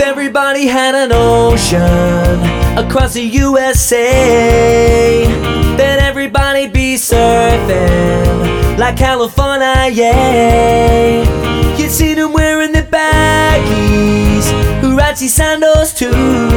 everybody had an ocean across the USA, then everybody be surfing like California, yeah. You'd see them wearing their baggies, Huarache sandals too,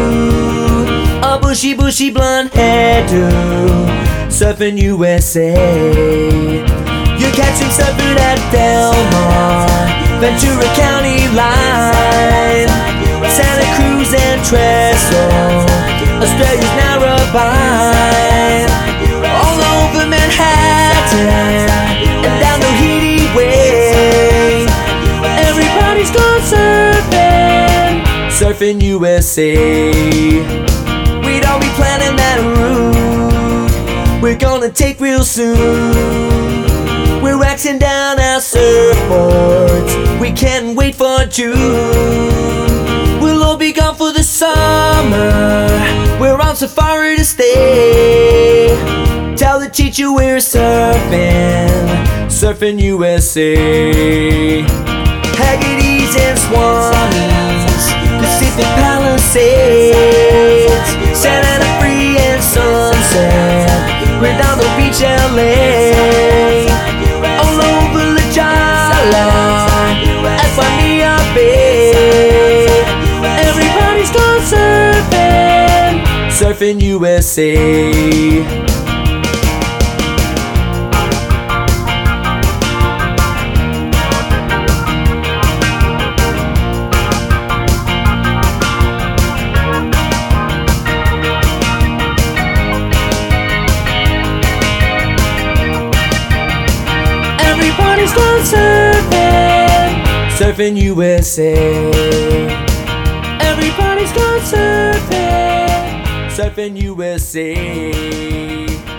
a bushy blonde hairdo, surfing USA. You catch them surfing at Del Mar, Ventura County line, Santa Cruz and Trestle, Australia's Narrabeen, all over Manhattan and down the Tahiti Way. Everybody's gone surfing, surfing USA. We'd all be planning that route we're gonna take real soon. We're waxing down our surfboards, we can't wait for June. We'll all be gone for the summer, we're on safari to stay. Tell the teacher we're surfing, surfing USA. Haggerty's and Swanee's, Pacific Palisades, Santa Ana Free and Sunset, Redondo Beach, LA, all over La Jolla, Espanilla Bay. Everybody's gone surfing, surfing USA. Everybody's gone surfing, surfing USA. Everybody's gone surfing, surfing USA.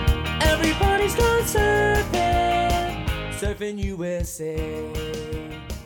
Everybody's gone surfing, surfing USA.